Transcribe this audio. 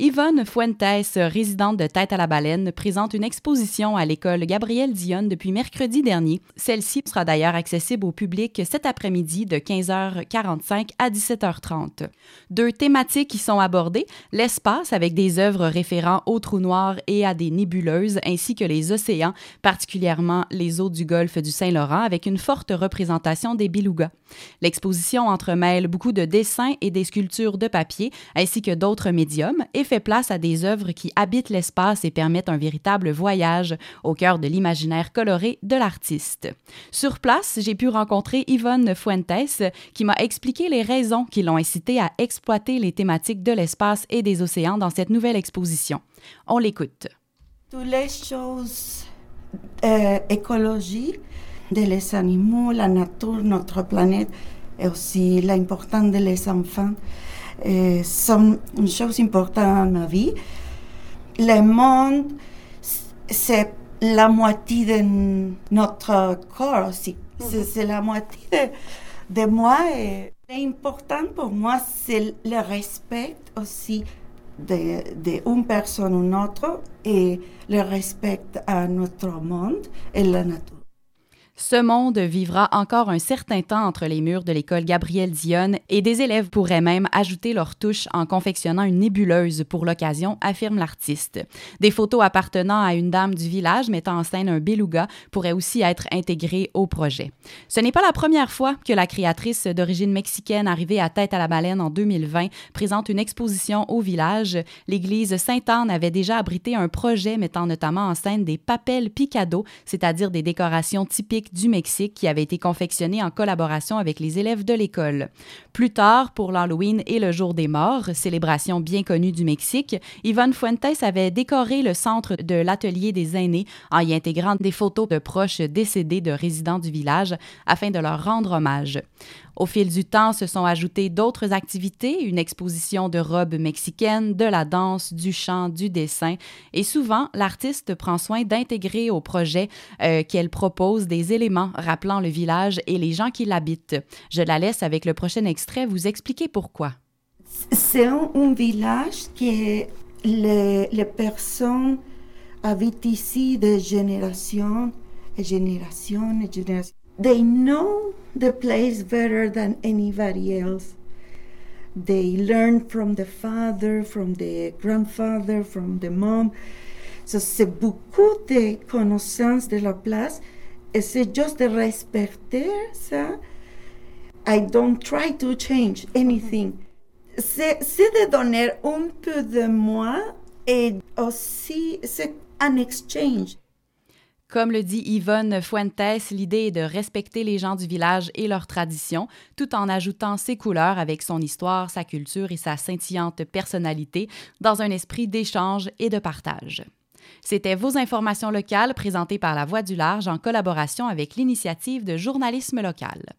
Yvonne Fuentes, résidente de Tête à la Baleine, présente une exposition à l'école Gabrielle Dionne depuis mercredi dernier. Celle-ci sera d'ailleurs accessible au public cet après-midi de 15h45 à 17h30. Deux thématiques qui sont abordées, l'espace avec des œuvres référant aux trous noirs et à des nébuleuses, ainsi que les océans, particulièrement les eaux du golfe du Saint-Laurent, avec une forte représentation des belugas. L'exposition entremêle beaucoup de dessins et des sculptures de papier, ainsi que d'autres médiums, et fait place à des œuvres qui habitent l'espace et permettent un véritable voyage au cœur de l'imaginaire coloré de l'artiste. Sur place, j'ai pu rencontrer Yvonne Fuentes, qui m'a expliqué les raisons qui l'ont incité à exploiter les thématiques de l'espace et des océans dans cette nouvelle exposition. On l'écoute. Toutes les choses écologiques, les animaux, la nature, notre planète, et aussi l'importance des enfants, sont une chose importante dans ma vie. Le monde, c'est la moitié de notre corps aussi. C'est la moitié de moi. Et l'important pour moi, c'est le respect aussi d'une personne ou une autre et le respect à notre monde et la nature. Ce monde vivra encore un certain temps entre les murs de l'école Gabrielle Dionne et des élèves pourraient même ajouter leur touche en confectionnant une nébuleuse pour l'occasion, affirme l'artiste. Des photos appartenant à une dame du village mettant en scène un beluga pourraient aussi être intégrées au projet. Ce n'est pas la première fois que la créatrice d'origine mexicaine arrivée à Tête à la Baleine en 2020 présente une exposition au village. L'église Sainte-Anne avait déjà abrité un projet mettant notamment en scène des papels picado, c'est-à-dire des décorations typiques du Mexique qui avait été confectionné en collaboration avec les élèves de l'école. Plus tard, pour l'Halloween et le Jour des Morts, célébration bien connue du Mexique, Yvonne Fuentes avait décoré le centre de l'atelier des aînés en y intégrant des photos de proches décédés de résidents du village afin de leur rendre hommage. Au fil du temps, se sont ajoutées d'autres activités, une exposition de robes mexicaines, de la danse, du chant, du dessin. Et souvent, l'artiste prend soin d'intégrer au projet qu'elle propose des éléments rappelant le village et les gens qui l'habitent. Je la laisse avec le prochain extrait vous expliquer pourquoi. C'est un village que les personnes habitent ici de génération et génération et génération. They know the place better than anybody else. They learn from the father, from the grandfather, from the mom. So, c'est beaucoup de connaissances de la place et c'est juste de respecter ça. I don't try to change anything. C'est de donner un peu de moi et aussi c'est un exchange. Comme le dit Yvonne Fuentes, l'idée est de respecter les gens du village et leurs traditions, tout en ajoutant ses couleurs avec son histoire, sa culture et sa scintillante personnalité dans un esprit d'échange et de partage. C'était vos informations locales présentées par La Voix du Large en collaboration avec l'Initiative de journalisme local.